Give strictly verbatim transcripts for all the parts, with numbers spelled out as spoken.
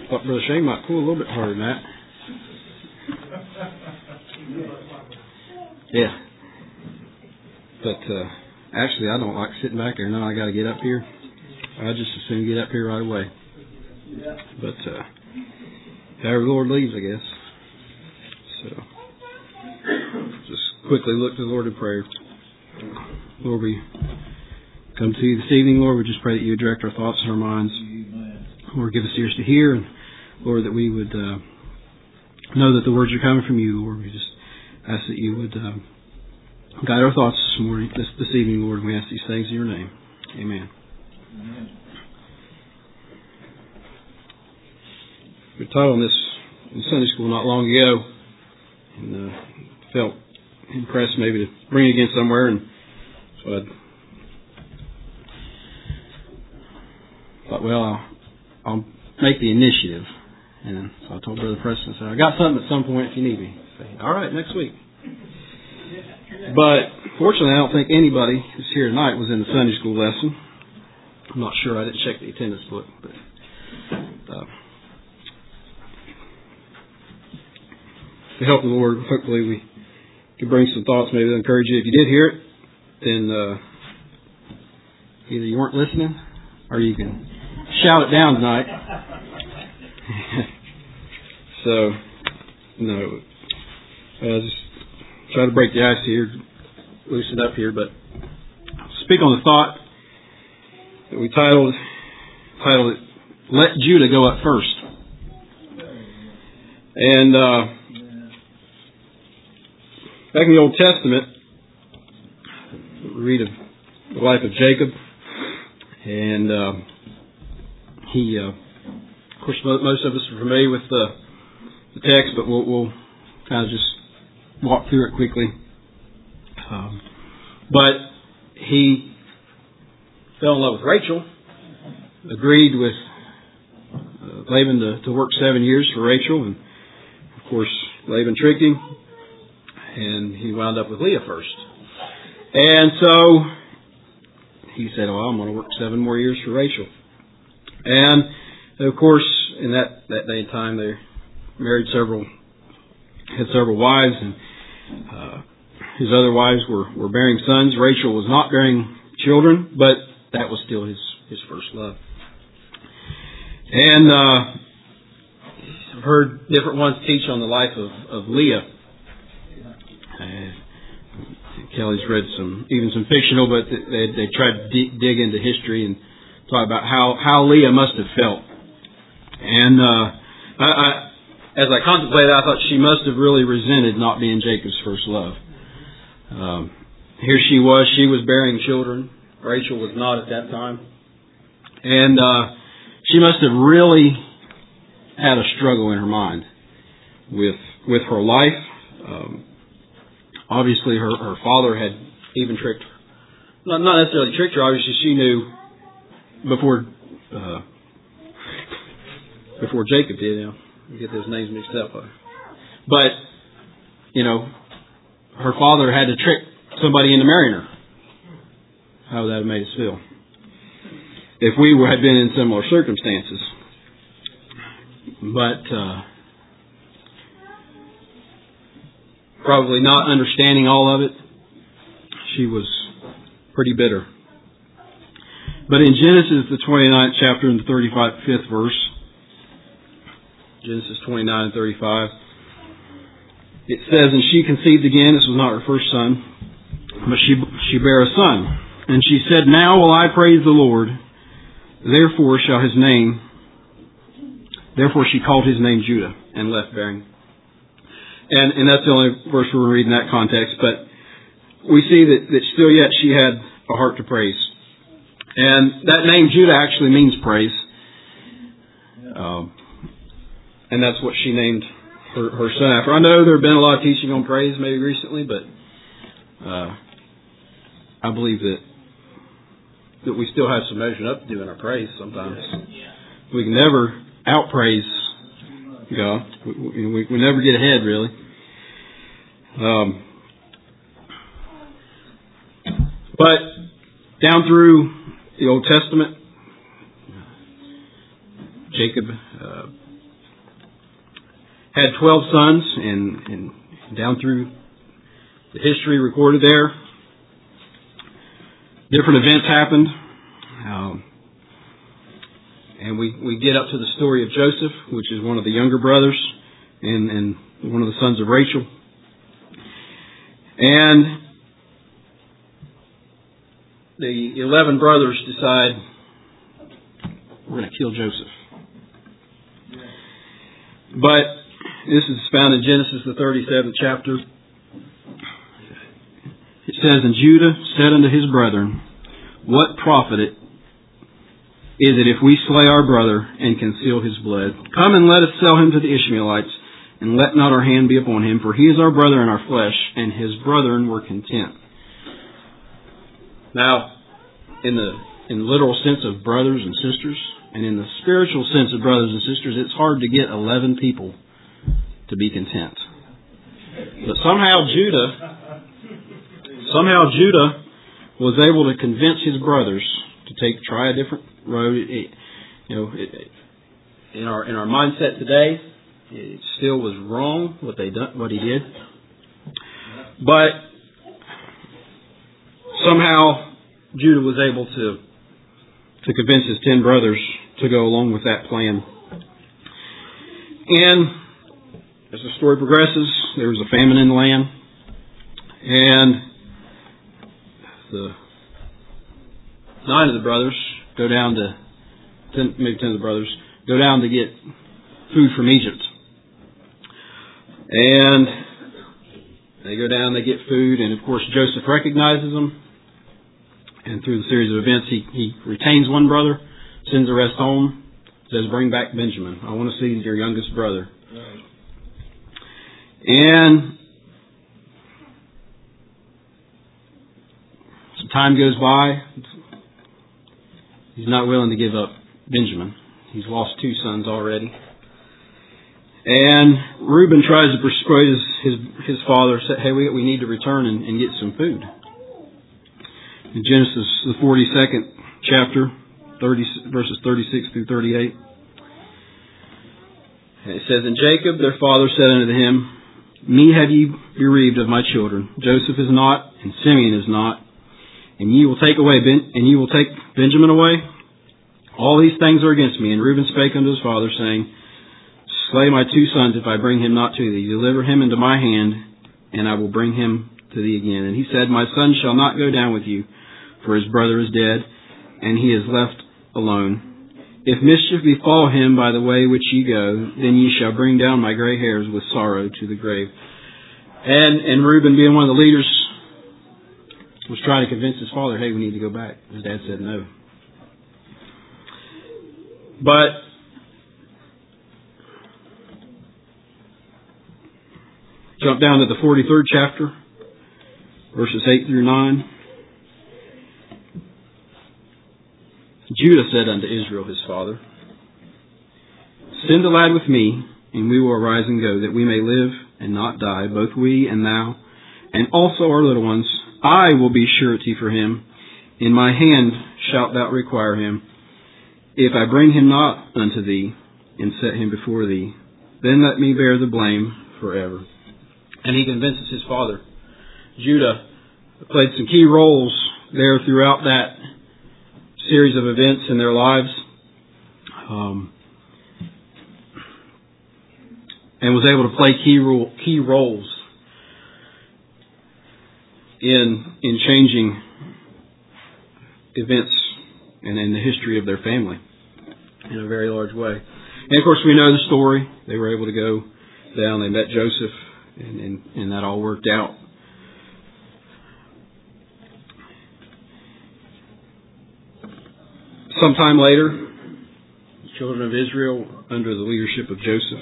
thought Brother Shane might pull a little bit harder than that. Yeah. But uh, actually, I don't like sitting back there. Now I got to get up here. I just as soon get up here right away. But uh, however the Lord leads, I guess. So just quickly look to the Lord in prayer. Lord, we come to you this evening. Lord, we just pray that you would direct our thoughts and our minds. Lord, give us ears to hear, and Lord, that we would uh, know that the words are coming from you. Lord, we just ask that you would uh, guide our thoughts this morning, this, this evening, Lord. We ask these things in your name. Amen. Amen. We taught on this in Sunday school not long ago, and uh, felt impressed maybe to bring it again somewhere, and so I thought, well, I'll, I'll make the initiative. And so I told Brother Preston, I said, I got something at some point if you need me. I said, all right, next week. But fortunately, I don't think anybody who's here tonight was in the Sunday school lesson. I'm not sure. I didn't check the attendance book, but uh, with the help of the Lord, hopefully we can bring some thoughts maybe to encourage you. If you did hear it, then uh, either you weren't listening or you can shout it down tonight. So, no, uh, just try to break the ice here, loosen up here, but speak on the thought that we titled, titled it, Let Judah Go Up First. And uh, back in the Old Testament, we read of the life of Jacob, and uh, he, uh, of course, most of us are familiar with the, the text, but we'll, we'll kind of just walk through it quickly. Um, but he fell in love with Rachel, agreed with uh, Laban to, to work seven years for Rachel, and of course, Laban tricked him, and he wound up with Leah first. And so he said, well, I'm going to work seven more years for Rachel. And of course, in that, that day and time, they married several, had several wives, and uh, his other wives were, were bearing sons. Rachel was not bearing children, but that was still his, his first love. And uh, I've heard different ones teach on the life of, of Leah. Uh, Kelly's read some, even some fictional, but they, they tried to d- dig into history and talk about how, how Leah must have felt. And uh, I, I, as I contemplated, I thought she must have really resented not being Jacob's first love. Um, here she was, she was bearing children. Rachel was not at that time. And uh, she must have really had a struggle in her mind with with her life. Um, obviously, her, her father had even tricked her. Not, not necessarily tricked her, obviously she knew before... Uh, Before Jacob did, you know, you get those names mixed up. But, you know, her father had to trick somebody into marrying her. How would that have made us feel? If we were, had been in similar circumstances. But, uh, probably not understanding all of it, she was pretty bitter. But in Genesis, the twenty-ninth chapter and the thirty-fifth verse, Genesis twenty-nine and thirty-five. It says, and she conceived again. This was not her first son, but she she bare a son. And she said, now will I praise the Lord. Therefore shall his name, therefore she called his name Judah and left bearing. And and that's the only verse we're reading in that context. But we see that, that still yet she had a heart to praise. And that name Judah actually means praise. Um, And that's what she named her, her son after. I know there have been a lot of teaching on praise maybe recently, but uh, I believe that that we still have some measuring up to do in our praise sometimes. We can never outpraise God. We, we, we never get ahead, really. Um, but down through the Old Testament, Jacob... Uh, had twelve sons, and, and down through the history recorded there, different events happened. Um, and we, we get up to the story of Joseph, which is one of the younger brothers and, and one of the sons of Rachel. And the eleven brothers decide, we're going to kill Joseph. But this is found in Genesis, the thirty-seventh chapter. It says, "And Judah said unto his brethren, What profit it is it if we slay our brother and conceal his blood? Come and let us sell him to the Ishmaelites, and let not our hand be upon him, for he is our brother in our flesh." And his brethren were content. Now, in the in the literal sense of brothers and sisters, and in the spiritual sense of brothers and sisters, it's hard to get eleven people to be content. But somehow Judah, somehow Judah was able to convince his brothers to take try a different road. It, you know, it, in our in our mindset today, it still was wrong what they done, what he did. But somehow Judah was able to to convince his ten brothers to go along with that plan. And as the story progresses, there was a famine in the land, and the nine of the brothers go down to ten, maybe ten of the brothers go down to get food from Egypt, and they go down, they get food, and of course Joseph recognizes them. And through the series of events, he, he retains one brother, sends the rest home, says, "Bring back Benjamin. I want to see your youngest brother." Right. And some time goes by. He's not willing to give up Benjamin. He's lost two sons already. And Reuben tries to persuade his his, his father, say, "Hey, we, we need to return and, and get some food." In Genesis, the forty-second chapter, thirty, verses thirty-six through thirty-eight. And it says, "And Jacob, their father, said unto him, Me have ye bereaved of my children. Joseph is not, and Simeon is not. And ye will take away ben, and ye will take Benjamin away. All these things are against me. And Reuben spake unto his father, saying, Slay my two sons if I bring him not to thee. Deliver him into my hand, and I will bring him to thee again. And he said, My son shall not go down with you, for his brother is dead, and he is left alone. If mischief befall him by the way which ye go, then ye shall bring down my gray hairs with sorrow to the grave." And and Reuben, being one of the leaders, was trying to convince his father, "Hey, we need to go back." His dad said no. But jump down to the forty-third chapter, verses eight through nine. "Judah said unto Israel his father, Send the lad with me, and we will arise and go, that we may live and not die, both we and thou, and also our little ones. I will be surety for him. In my hand shalt thou require him. If I bring him not unto thee, and set him before thee, then let me bear the blame forever." And he convinces his father. Judah played some key roles there throughout that series of events in their lives, um, and was able to play key role, key roles in in changing events and in the history of their family in a very large way. And of course, we know the story. They were able to go down. They met Joseph, and, and, and that all worked out. Sometime later, the children of Israel, under the leadership of Joseph,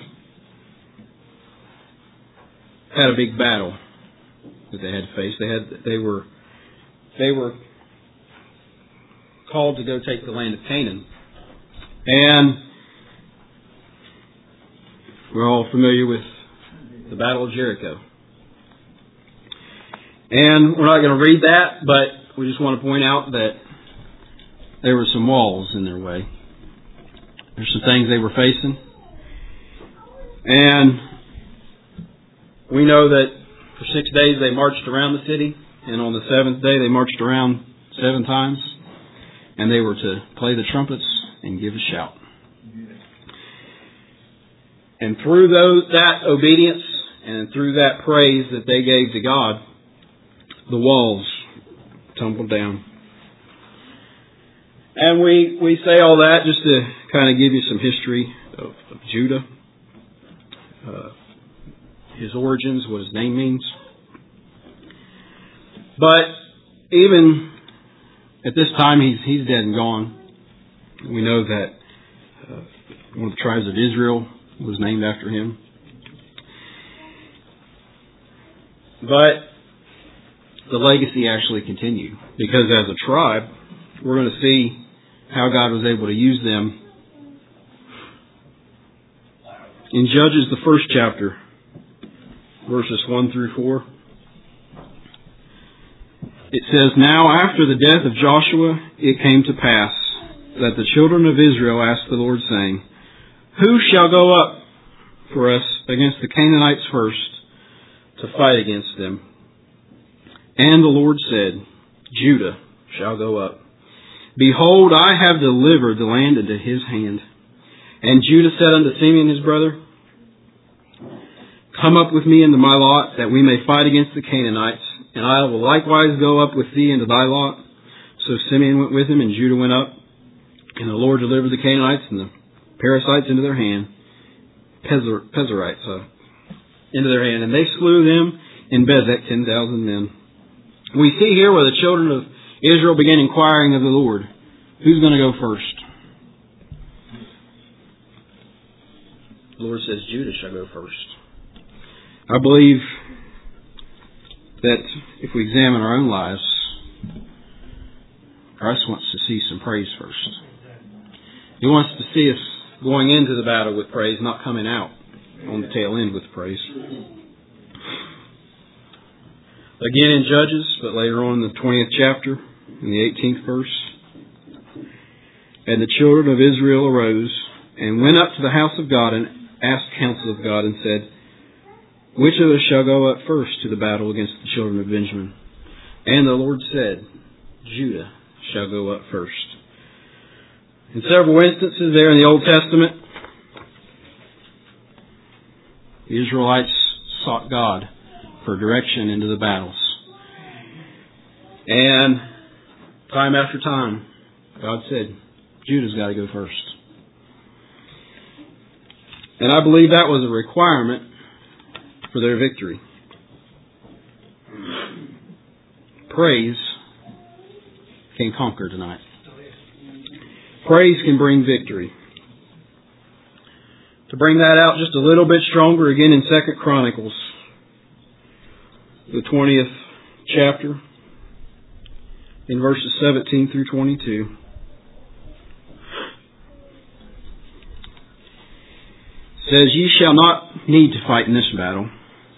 had a big battle that they had to face. They had they were they were called to go take the land of Canaan, and we're all familiar with the Battle of Jericho. And we're not going to read that, but we just want to point out that there were some walls in their way. There's some things they were facing. And we know that for six days they marched around the city, and on the seventh day they marched around seven times, and they were to play the trumpets and give a shout. And through those, that obedience and through that praise that they gave to God, the walls tumbled down. And we, we say all that just to kind of give you some history of, of Judah, uh, his origins, what his name means. But even at this time, he's he's dead and gone. We know that uh, one of the tribes of Israel was named after him. But the legacy actually continued, because as a tribe, we're going to see how God was able to use them. In Judges, the first chapter, verses one through four, it says, "Now after the death of Joshua, it came to pass that the children of Israel asked the Lord, saying, Who shall go up for us against the Canaanites first, to fight against them? And the Lord said, Judah shall go up. Behold, I have delivered the land into his hand. And Judah said unto Simeon his brother, Come up with me into my lot, that we may fight against the Canaanites, and I will likewise go up with thee into thy lot. So Simeon went with him, and Judah went up, and the Lord delivered the Canaanites and the Perizzites into their hand, Pezor, Pezorites uh, into their hand, and they slew them in Bezek, ten thousand men." We see here where the children of Israel began inquiring of the Lord, who's going to go first? The Lord says, Judah shall go first. I believe that if we examine our own lives, Christ wants to see some praise first. He wants to see us going into the battle with praise, not coming out on the tail end with praise. Again in Judges, but later on in the twentieth chapter, in the eighteenth verse, "And the children of Israel arose and went up to the house of God and asked counsel of God and said, Which of us shall go up first to the battle against the children of Benjamin? And the Lord said, Judah shall go up first." In several instances there in the Old Testament, the Israelites sought God for direction into the battles. And time after time, God said, Judah's got to go first. And I believe that was a requirement for their victory. Praise can conquer tonight. Praise can bring victory. To bring that out just a little bit stronger, again in Second Chronicles, the twentieth chapter, in verses seventeen through twenty-two. It says, Ye shall not need to fight in this battle.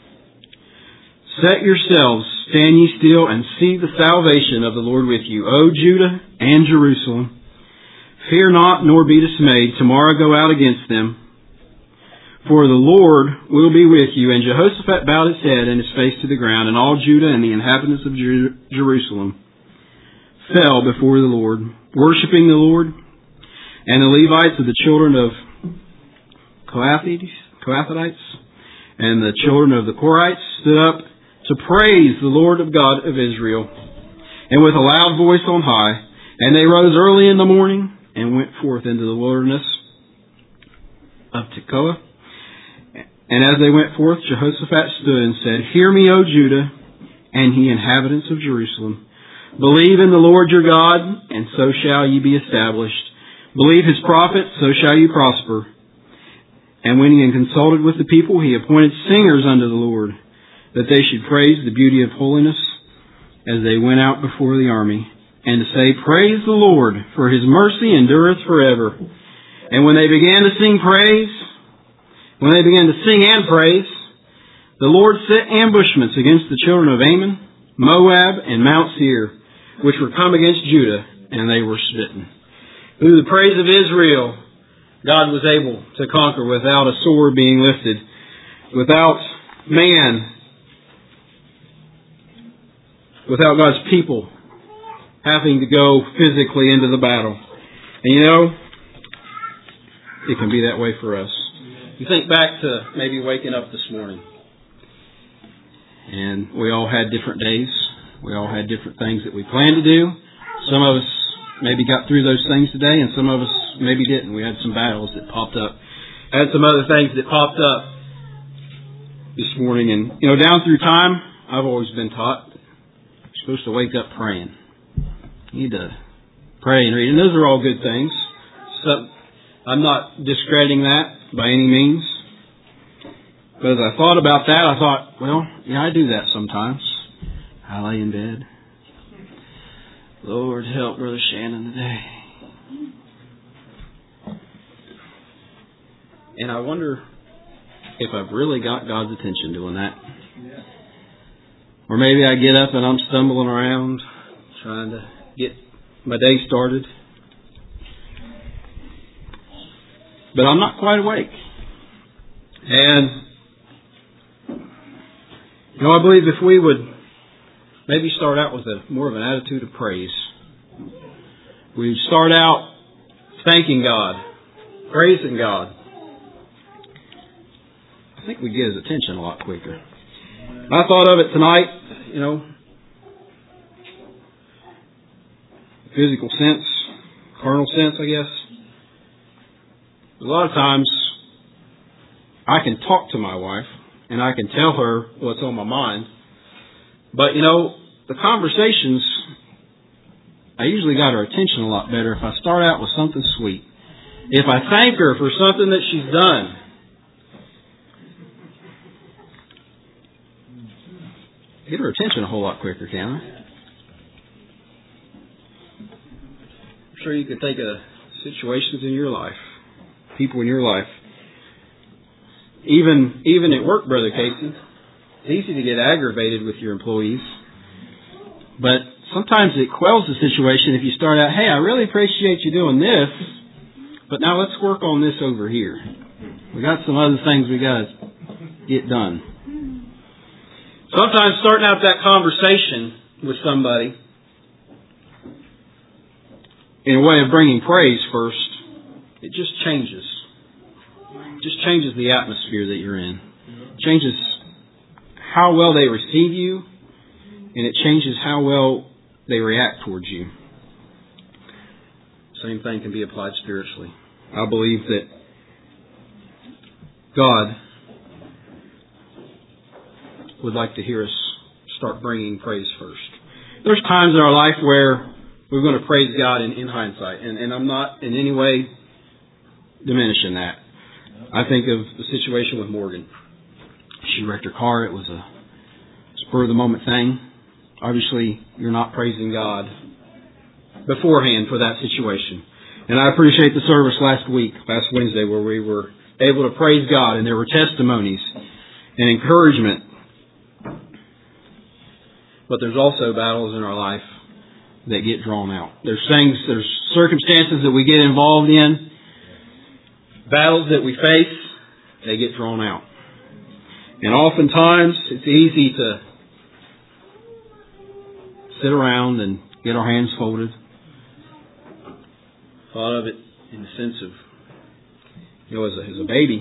Set yourselves, stand ye still, and see the salvation of the Lord with you, O Judah and Jerusalem. Fear not, nor be dismayed. Tomorrow go out against them. For the Lord will be with you. And Jehoshaphat bowed his head and his face to the ground, and all Judah and the inhabitants of Jer- Jerusalem fell before the Lord, worshiping the Lord. And the Levites of the children of Kohathites and the children of the Korites stood up to praise the Lord of God of Israel, and with a loud voice on high. And they rose early in the morning and went forth into the wilderness of Tekoa. And as they went forth, Jehoshaphat stood and said, Hear me, O Judah, and ye inhabitants of Jerusalem. Believe in the Lord your God, and so shall ye be established. Believe his prophets, so shall ye prosper. And when he had consulted with the people, he appointed singers unto the Lord, that they should praise the beauty of holiness as they went out before the army, and to say, Praise the Lord, for his mercy endureth forever. And when they began to sing praise, when they began to sing and praise, the Lord set ambushments against the children of Ammon, Moab, and Mount Seir, which were come against Judah, and they were smitten. Through the praise of Israel, God was able to conquer without a sword being lifted, without man without God's people having to go physically into the battle. And you know, it can be that way for us. You think back to maybe waking up this morning, and we all had different days. We all had different things that we planned to do. Some of us maybe got through those things today, and some of us maybe didn't. We had some battles that popped up. I had some other things that popped up this morning. And, you know, down through time, I've always been taught you're supposed to wake up praying. You need to pray and read. And those are all good things. So I'm not discrediting that by any means. But as I thought about that, I thought, well, yeah, I do that sometimes. I lay in bed. Lord, help Brother Shannon today. And I wonder if I've really got God's attention doing that. Or maybe I get up and I'm stumbling around trying to get my day started. But I'm not quite awake. And, you know, I believe if we would maybe start out with a more of an attitude of praise. We'd start out thanking God, praising God. I think we'd get His attention a lot quicker. I thought of it tonight, you know, physical sense, carnal sense, I guess. A lot of times, I can talk to my wife, and I can tell her what's on my mind. But, you know, the conversations, I usually got her attention a lot better if I start out with something sweet. If I thank her for something that she's done. Get her attention a whole lot quicker, can I? I'm sure you could think of situations in your life, people in your life. Even, even at work, Brother Casey. It's easy to get aggravated with your employees, but sometimes it quells the situation if you start out, hey, I really appreciate you doing this, but now let's work on this over here. We got some other things we got to get done. Sometimes starting out that conversation with somebody in a way of bringing praise first, it just changes. It just changes the atmosphere that you're in. It changes how well they receive you, and it changes how well they react towards you. Same thing can be applied spiritually. I believe that God would like to hear us start bringing praise first. There's times in our life where we're going to praise God in, in hindsight, and, and I'm not in any way diminishing that. I think of the situation with Morgan. She wrecked her car. It was a spur-of-the-moment thing. Obviously, you're not praising God beforehand for that situation. And I appreciate the service last week, last Wednesday, where we were able to praise God, and there were testimonies and encouragement. But there's also battles in our life that get drawn out. There's things, there's circumstances that we get involved in, battles that we face, they get drawn out. And oftentimes, it's easy to sit around and get our hands folded. Thought of it in the sense of, you know, as a, as a baby,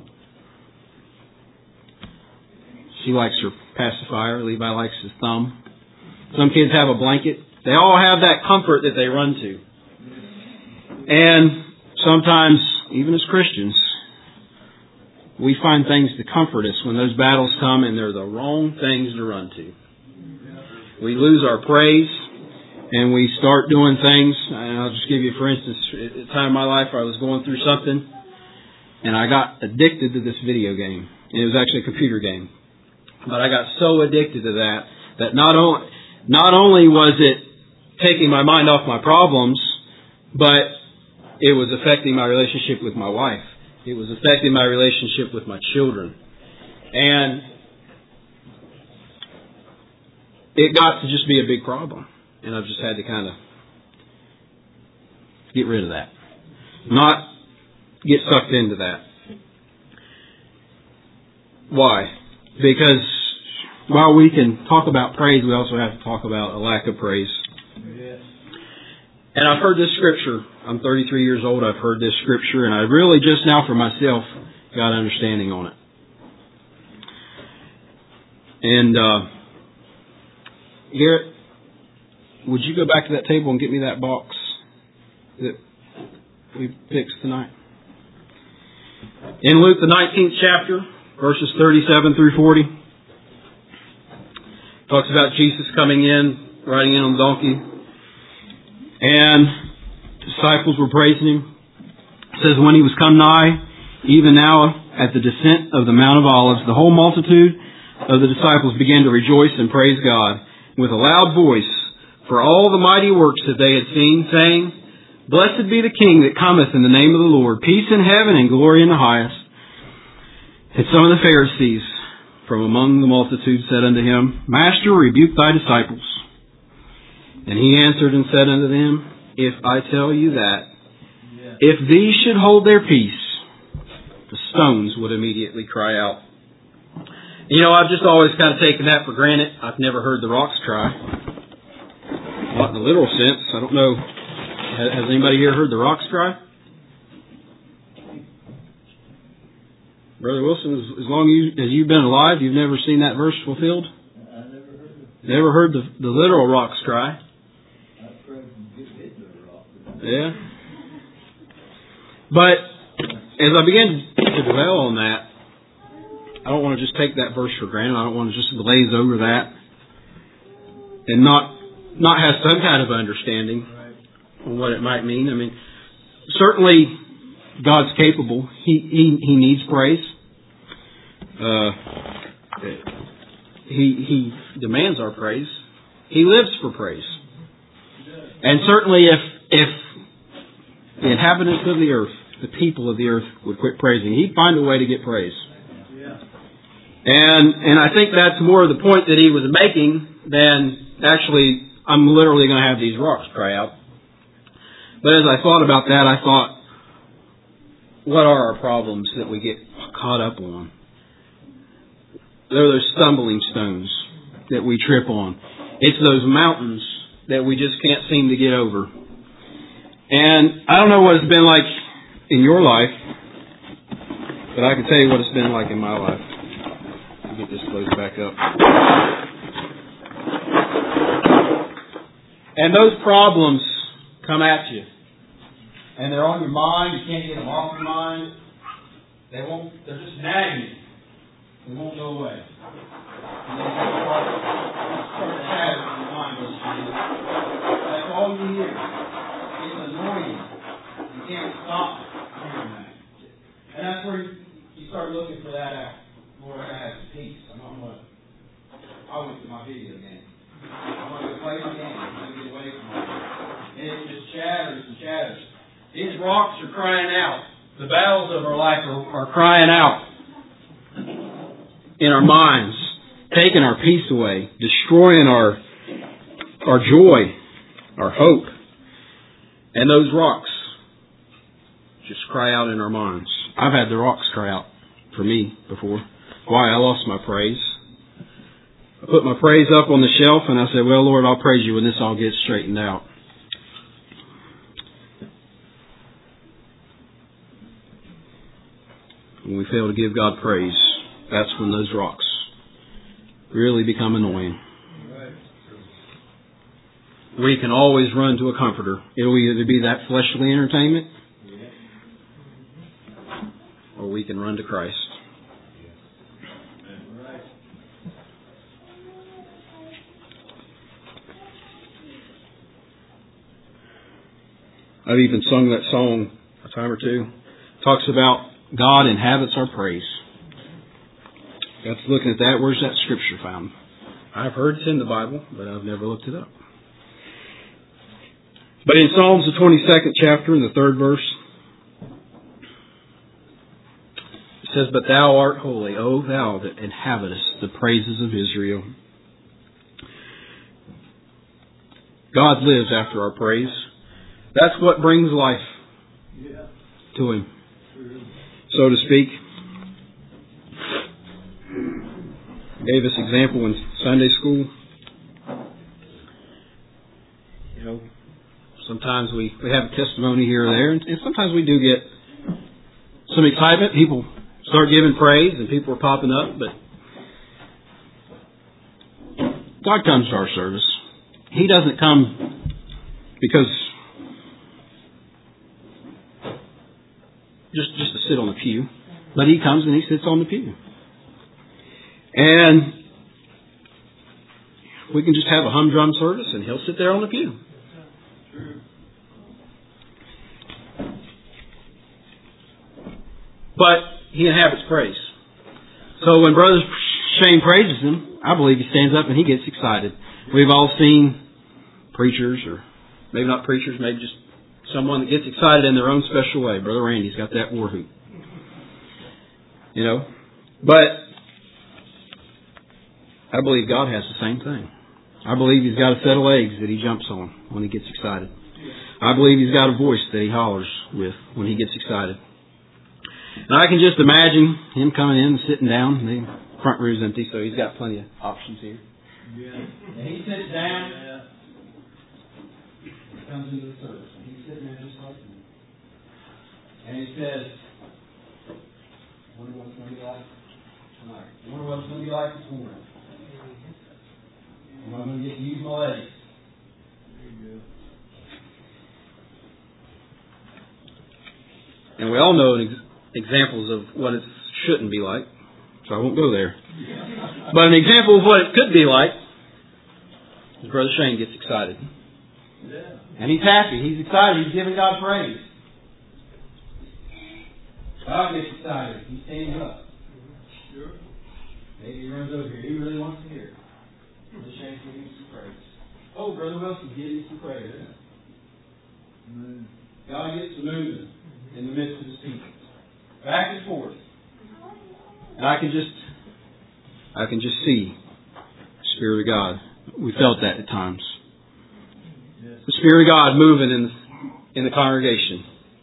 she likes her pacifier. Levi likes his thumb. Some kids have a blanket. They all have that comfort that they run to. And sometimes, even as Christians, we find things to comfort us when those battles come and they're the wrong things to run to. We lose our praise and we start doing things. And I'll just give you, for instance, at a time in my life I was going through something and I got addicted to this video game. And it was actually a computer game. But I got so addicted to that that not only, not only was it taking my mind off my problems, but it was affecting my relationship with my wife. It was affecting my relationship with my children. And it got to just be a big problem. And I've just had to kind of get rid of that. Not get sucked into that. Why? Because while we can talk about praise, we also have to talk about a lack of praise. Yes. And I've heard this scripture. I'm thirty-three years old. I've heard this scripture, and I really just now for myself got understanding on it. And uh, Garrett, would you go back to that table and get me that box that we fixed tonight? In Luke, the nineteenth chapter, verses thirty-seven through forty, talks about Jesus coming in, riding in on the donkey, and disciples were praising Him. It says, when He was come nigh, even now at the descent of the Mount of Olives, the whole multitude of the disciples began to rejoice and praise God with a loud voice for all the mighty works that they had seen, saying, Blessed be the King that cometh in the name of the Lord, peace in heaven and glory in the highest. And some of the Pharisees from among the multitude said unto Him, Master, rebuke thy disciples. And He answered and said unto them, If I tell you that, if these should hold their peace, the stones would immediately cry out. You know, I've just always kind of taken that for granted. I've never heard the rocks cry. Not in the literal sense. I don't know. Has anybody here heard the rocks cry? Brother Wilson, as long as you've been alive, you've never seen that verse fulfilled? I never heard it. Never heard the, the literal rocks cry? I've heard them get hit with a rock. Yeah. But as I began to dwell on that, I don't want to just take that verse for granted. I don't want to just glaze over that and not not have some kind of understanding on what it might mean. I mean, certainly God's capable. He he, he needs praise. Uh, he he demands our praise. He lives for praise. And certainly if if the inhabitants of the earth, the people of the earth, would quit praising, He'd find a way to get praise. And and I think that's more of the point that He was making than actually I'm literally going to have these rocks cry out. But as I thought about that, I thought, what are our problems that we get caught up on? They're those stumbling stones that we trip on. It's those mountains that we just can't seem to get over. And I don't know what it's been like in your life, but I can tell you what it's been like in my life. Get this closed back up. And those problems come at you. And they're on your mind. You can't get them off your mind. They won't, they're just nagging you. They won't go away. And they start, start to have it in your mind. That's all you hear. It's annoying. You can't stop hearing that. And that's where you start looking for that out. Lord, I have peace. I'm not going to. I went to my video game. I'm going to play my game. I'm going to get away from it. And it just chatters and chatters. These rocks are crying out. The battles of our life are, are crying out in our minds, taking our peace away, destroying our our joy, our hope. And those rocks just cry out in our minds. I've had the rocks cry out for me before. Why? I lost my praise. I put my praise up on the shelf and I said, well, Lord, I'll praise you when this all gets straightened out. When we fail to give God praise, that's when those rocks really become annoying. We can always run to a comforter. It'll either be that fleshly entertainment or we can run to Christ. I've even sung that song a time or two. It talks about God inhabits our praise. Got to looking at that. Where's that scripture found? I've heard it's in the Bible, but I've never looked it up. But in Psalms, the twenty-second chapter, in the third verse, it says, But thou art holy, O thou that inhabitest the praises of Israel. God lives after our praise. That's what brings life to Him, so to speak. gave us example in Sunday school. You know, sometimes we, we have a testimony here or there, and, and sometimes we do get some excitement. People start giving praise, and people are popping up, but God comes to our service. He doesn't come because just just to sit on the pew, but He comes and He sits on the pew. And we can just have a humdrum service and He'll sit there on the pew. But He inhabits praise. So when Brother Shane praises Him, I believe he stands up and he gets excited. We've all seen preachers, or maybe not preachers, maybe just someone that gets excited in their own special way. Brother Randy's got that war hoop. You know? But I believe God has the same thing. I believe He's got a set of legs that He jumps on when He gets excited. I believe He's got a voice that He hollers with when He gets excited. And I can just imagine Him coming in and sitting down. The front row's empty, so He's got plenty of options here. Yeah. And He sits down. Yeah. He comes into the service. And He's sitting there just like me. And He says, I wonder what it's going to be like tonight. I wonder what it's going to be like this morning. I'm going to get to use my legs. There you go. And we all know ex- examples of what it shouldn't be like, so I won't go there. But an example of what it could be like is Brother Shane gets excited. Yeah. And he's happy. He's excited. He's giving God praise. God gets excited. He stands up. Sure. Maybe he runs over here. He really wants to hear it. Brother Shane give you some praise. Oh, Brother Wilson, give you some praise. Yeah. God gets to moving in the midst of His people. Back and forth. And I can just I can just see the Spirit of God. We felt that at times. The Spirit of God moving in the, in the congregation.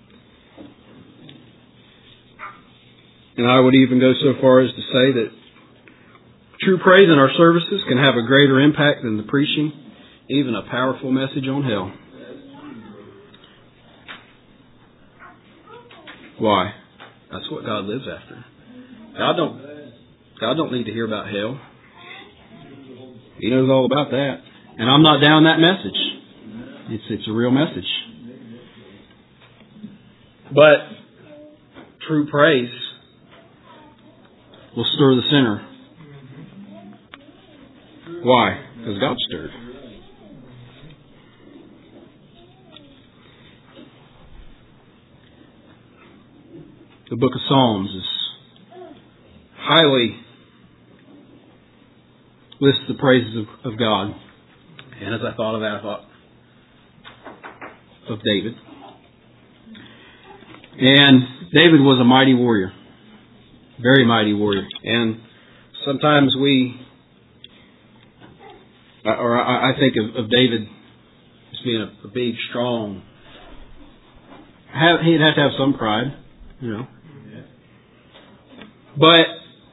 And I would even go so far as to say that true praise in our services can have a greater impact than the preaching, even a powerful message on hell. Why? That's what God lives after. God don't God don't need to hear about hell. He knows all about that. And I'm not down that message. It's it's a real message. But true praise will stir the sinner. Why? Because God's stirred. The book of Psalms is highly lists the praises of, of God. And as I thought of that, I thought of David. And David was a mighty warrior. Very mighty warrior. And sometimes we, or I think of, of David as being a, a big, strong, have, he'd have to have some pride, you know. But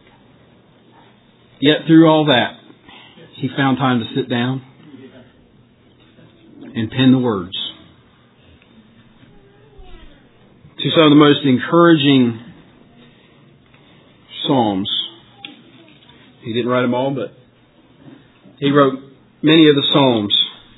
yet through all that, he found time to sit down and pen the words to some of the most encouraging psalms. He didn't write them all, but he wrote many of the psalms.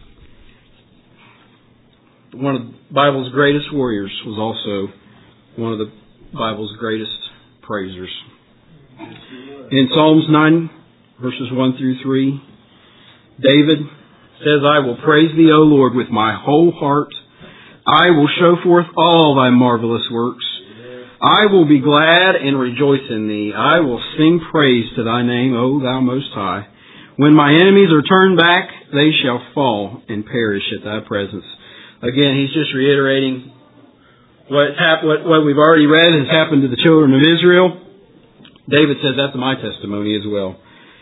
One of the Bible's greatest warriors was also one of the Bible's greatest praisers. In Psalms nine, verses one through three, David says, I will praise Thee, O Lord, with my whole heart. I will show forth all Thy marvelous works. I will be glad and rejoice in Thee. I will sing praise to Thy name, O Thou Most High. When my enemies are turned back, they shall fall and perish at Thy presence. Again, he's just reiterating what, hap- what, what we've already read has happened to the children of Israel. David says that's my testimony as well.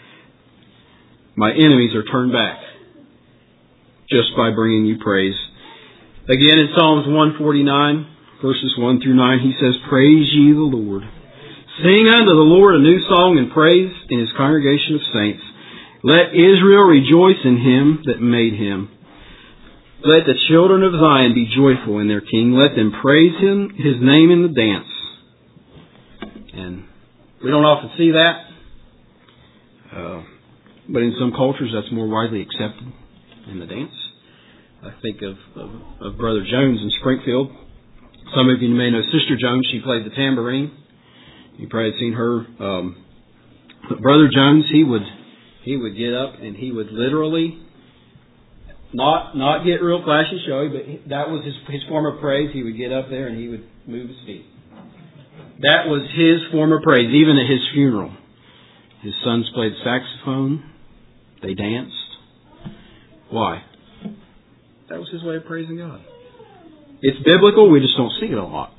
My enemies are turned back just by bringing You praise. Again, in Psalms one forty-nine, verses one through nine, he says, Praise ye the Lord. Sing unto the Lord a new song and praise in His congregation of saints. Let Israel rejoice in Him that made him. Let the children of Zion be joyful in their King. Let them praise Him, His name in the dance. And we don't often see that. Uh, but in some cultures that's more widely accepted in the dance. I think of, of, of Brother Jones in Springfield. Some of you may know Sister Jones. She played the tambourine. You probably have seen her. Um, but Brother Jones, he would he would get up and he would literally not not get real flashy showy, but he, that was his his form of praise. He would get up there and he would move his feet. That was his form of praise, even at his funeral. His sons played saxophone. They danced. Why? That was his way of praising God. It's biblical, we just don't see it a lot.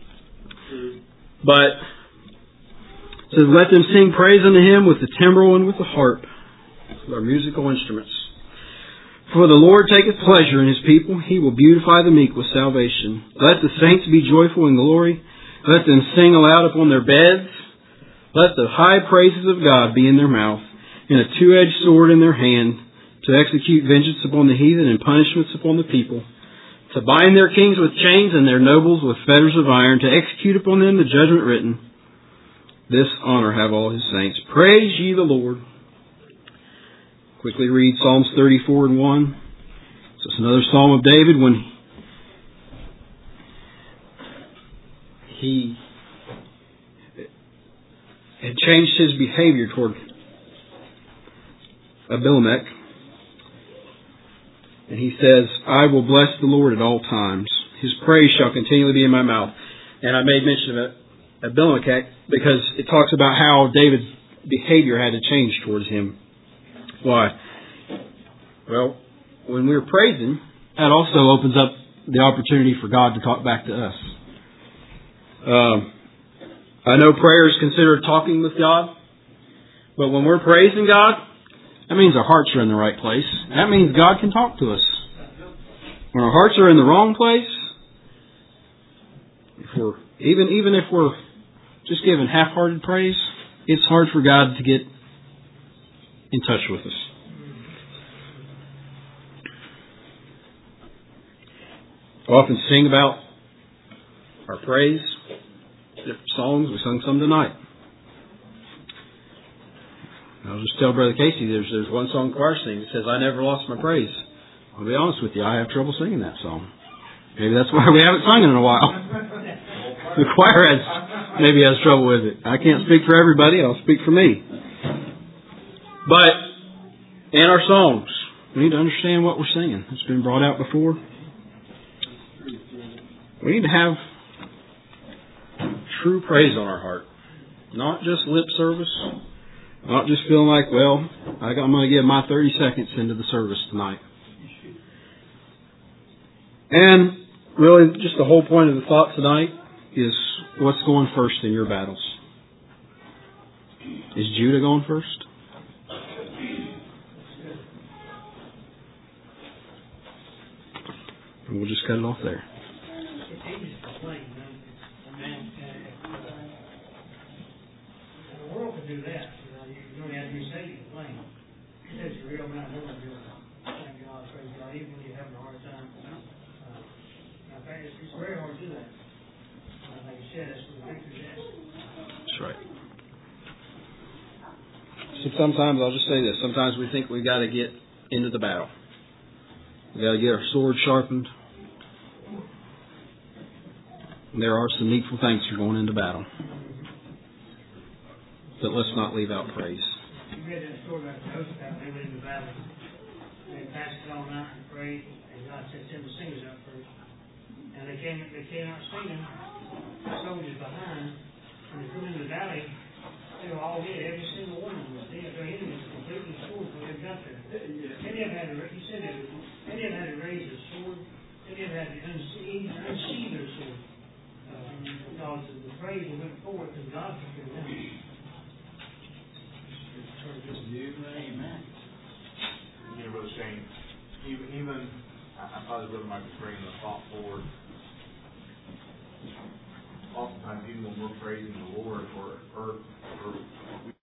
But it says, let them sing praise unto Him with the timbrel and with the harp, with our musical instruments. For the Lord taketh pleasure in His people. He will beautify the meek with salvation. Let the saints be joyful in glory. Let them sing aloud upon their beds. Let the high praises of God be in their mouth, and a two-edged sword in their hand, to execute vengeance upon the heathen and punishments upon the people, to bind their kings with chains and their nobles with fetters of iron, to execute upon them the judgment written. This honor have all His saints. Praise ye the Lord. Quickly read Psalms thirty-four and one. So it's another Psalm of David when he had changed his behavior toward Abimelech. And he says, I will bless the Lord at all times. His praise shall continually be in my mouth. And I made mention of it, Abimelech, because it talks about how David's behavior had to change towards him. Why? Well, when we're praising, that also opens up the opportunity for God to talk back to us. Um, I know prayer is considered talking with God, but when we're praising God, that means our hearts are in the right place. That means God can talk to us. When our hearts are in the wrong place, if we're even even if we're just giving half-hearted praise, it's hard for God to get in touch with us. I often sing about our praise, different songs. We sung some tonight. I'll just tell Brother Casey, there's there's one song choir sings that says, I never lost my praise. I'll be honest with you, I have trouble singing that song. Maybe that's why we haven't sung it in a while. The choir has maybe has trouble with it. I can't speak for everybody, I'll speak for me. But in our songs, we need to understand what we're singing. It's been brought out before. We need to have true praise on our heart. Not just lip service. Not just feeling like, well, I'm going to give my thirty seconds into the service tonight. And really, just the whole point of the thought tonight is what's going first in your battles. Is Judah going first? And we'll just cut it off there. The world could do that. You don't have to be saved to complain. It's a real amount of doing it. Thank God, praise God, even when you're having a hard time. Uh, in fact, it's, it's very hard to do that. Uh, like you said, it's the victor's ass. That's right. So sometimes, I'll just say this, sometimes we think we've got to get into the battle. We've got to get our sword sharpened. And there are some needful things for going into battle. But let's not leave out praise. You read that story about Jehoshaphat. They went into battle. They fasted all night and prayed. And God said, send the singers out first. And they came, they came out singing. The soldiers behind. When they come into the valley, they were all in. Every single one of them was dead. Their enemy was completely sword when they got there. Many of them had to, he said that, many of them had to raise their sword. Many of them had to unsheathe, unsheathe their sword. Uh, because the praise went forward because God took it down. Amen. You know, Brother Shane, even, even I, I thought Brother Mike was bringing the thought forward. Oftentimes, even when we're praising the Lord, or her, her